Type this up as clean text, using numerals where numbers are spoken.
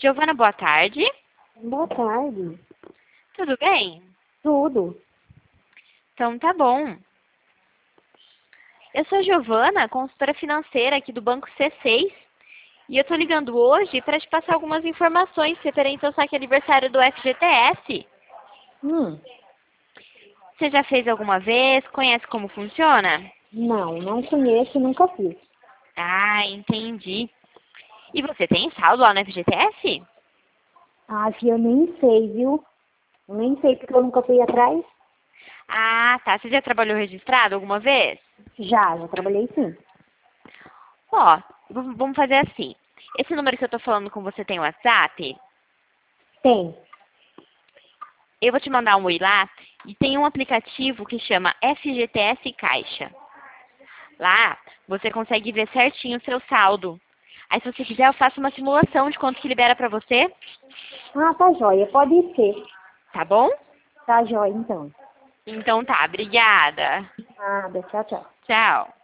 Giovana, boa tarde. Boa tarde. Tudo bem? Tudo. Então tá bom. Eu sou a Giovana, consultora financeira aqui do Banco C6. E eu tô ligando hoje para te passar algumas informações referentes ao saque aniversário do FGTS. Hum, Você já fez alguma vez? Conhece como funciona? não conheço, nunca fiz. Ah, entendi. E você tem saldo lá no FGTS? Ah, filha, eu nem sei, viu? Eu nem sei porque eu nunca fui atrás. Ah, tá. Você já trabalhou registrado alguma vez? Já trabalhei sim. Ó, vamos fazer assim. Esse número que eu tô falando com você tem WhatsApp? Tem. Eu vou te mandar um oi lá e tem um aplicativo que chama FGTS Caixa. Lá, você consegue ver certinho o seu saldo. Aí, se você quiser, eu faço uma simulação de quanto que libera pra você, Ah, tá jóia. Pode ser. tá bom? Tá jóia, então. Então tá, obrigada. Nada. Tchau, tchau. Tchau.